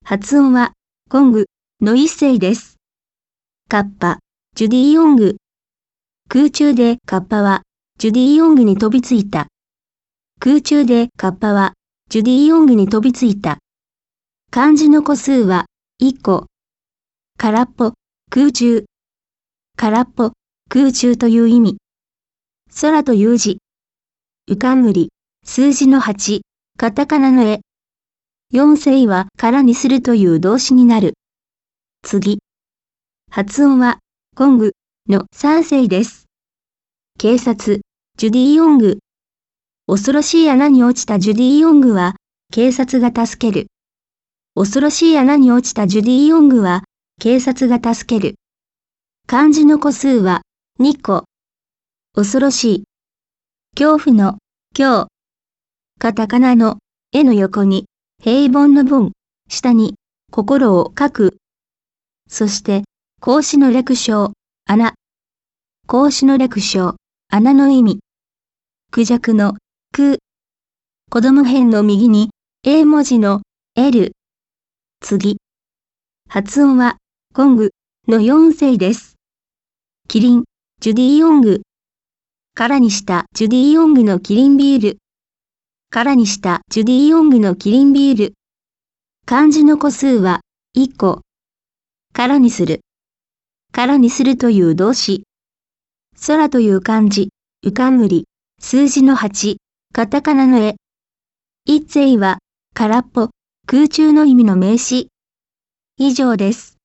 発音は、コングの一声です。カッパ、ジュディ・ヨング。空中でカッパは、ジュディ・ヨングに飛びついた。空中でカッパは、ジュディ・ヨングに飛びついた。漢字の個数は、1個。空っぽ、空中。空っぽ、空中という意味。空という字。うかんむり、数字の8、カタカナの絵。4声は空にするという動詞になる。次。発音は、コングの3声です。警察、ジュディ・ヨング。恐ろしい穴に落ちたジュディ・ヨングは、警察が助ける。恐ろしい穴に落ちたジュディ・ヨングは、警察が助ける。漢字の個数は、2個。恐ろしい。恐怖の、恐。カタカナの、絵の横に、平凡の凡、下に、心を書く。そして、孔子の略称、穴。孔子の略称、穴の意味。クジャクの、く。子供辺の右に、A 文字の、L。次。発音は、コングの4声です。キリン、ジュディ・ヨング。空にしたジュディ・ヨングのキリンビール。空にしたジュディ・ヨングのキリンビール。漢字の個数は1個。空にする。空にするという動詞。空という漢字、うかんむり、数字の8、カタカナの絵。一声は空っぽ、空中の意味の名詞。以上です。